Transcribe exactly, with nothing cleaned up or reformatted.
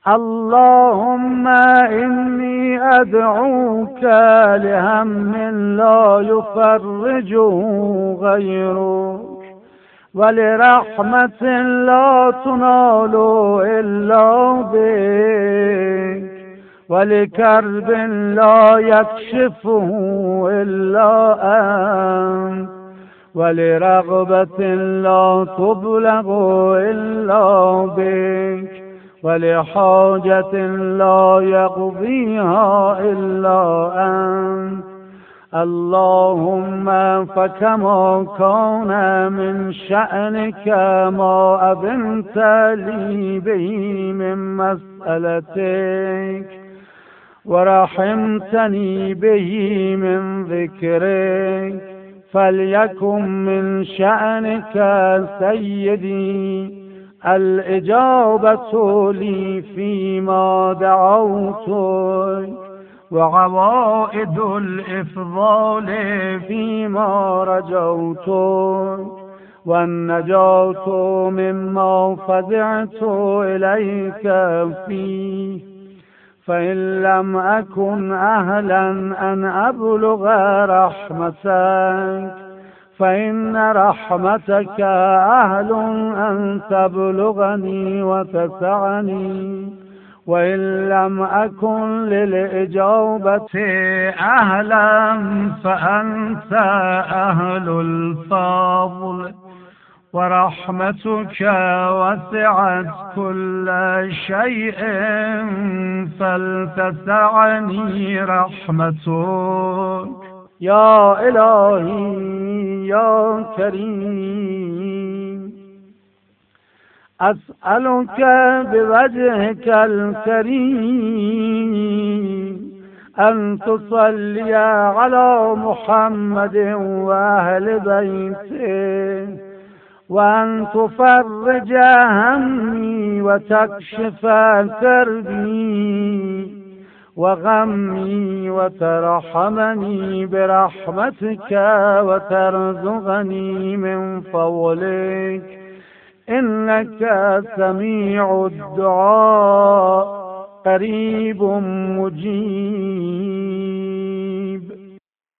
اللهم إني أدعوك لهم لا يفرجه غيرك، ولرحمة لا تنال إلا بك، ولكرب لا يكشفه إلا أنت، ولرغبة لا تبلغ إلا بك، ولحاجة لا يقضيها إلا أنت. اللهم فكما كان من شأنك ما أذنت لي به من مسألتك ورحمتني به من ذكرك، فليكن من شأنك سيدي الإجابة لي فيما دعوتك، وعوائد الإفضال فيما رجوتك، والنجاة مما فزعت إليك فيه. فإن لم أكن أهلا أن أبلغ رحمتك فإن رحمتك أهل أن تبلغني وتسعني، وإن لم أكن للإجابة أهلا فأنت أهل الفضل، ورحمتك وسعت كل شيء فلتسعني رحمتك. يا إلهي يا كريم، أسألك بوجهك الكريم أن تصلي على محمد وأهل بيته، وأن تفرج همي وتكشف كربي وغمي، وترحمني برحمتك وترزقني من فضلك، إنك سميع الدعاء قريب مجيب.